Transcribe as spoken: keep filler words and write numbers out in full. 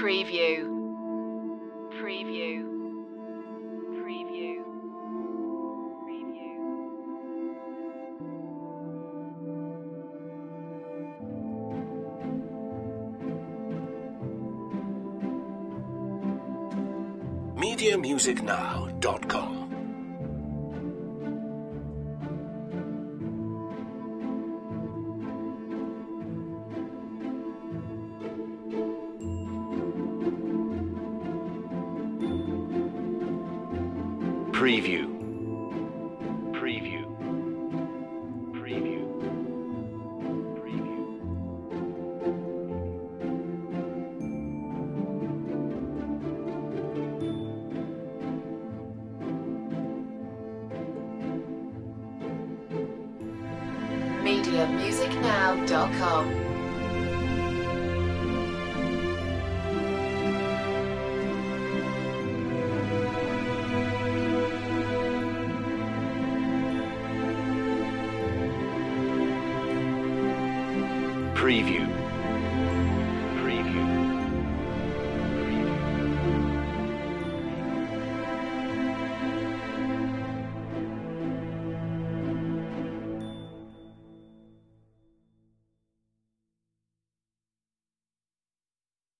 Preview. Preview. Preview. Preview. media music now dot com Preview. Preview. Preview. Preview. media music now dot com. Preview.